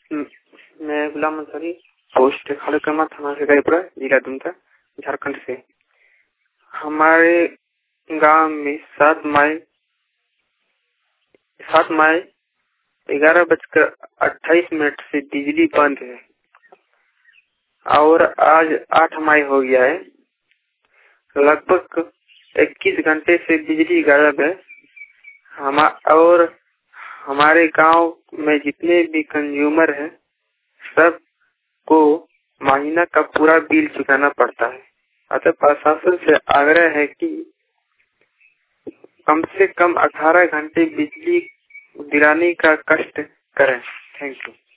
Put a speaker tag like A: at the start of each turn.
A: म- मैं गुलाम अंसारी, पोस्ट खाड़कमा, थाना शेखरपुरा, जिला दुमका, झारखंड से। हमारे गांव में 7 मई 11:28 से बिजली बंद है और आज 8 मई हो गया है। लगभग 21 घंटे से बिजली गायब है। और हमारे गांव में जितने भी कंज्यूमर हैं सब को महीना का पूरा बिल चुकाना पड़ता है। अतः प्रशासन से आग्रह है कि कम से कम 18 घंटे बिजली दिलाने का कष्ट करें। Thank you.